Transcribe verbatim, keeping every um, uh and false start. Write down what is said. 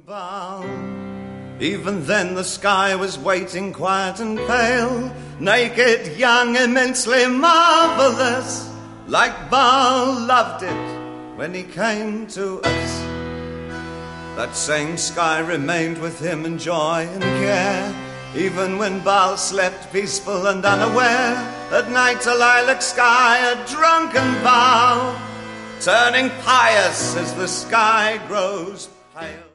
Baal. Even then the sky was waiting quiet and pale, naked, young, immensely marvelous, like Baal loved it when he came to us. That same sky remained with him in joy and care, even when Baal slept peaceful and unaware. At night a lilac sky, a drunken vow, turning pious as the sky grows pale.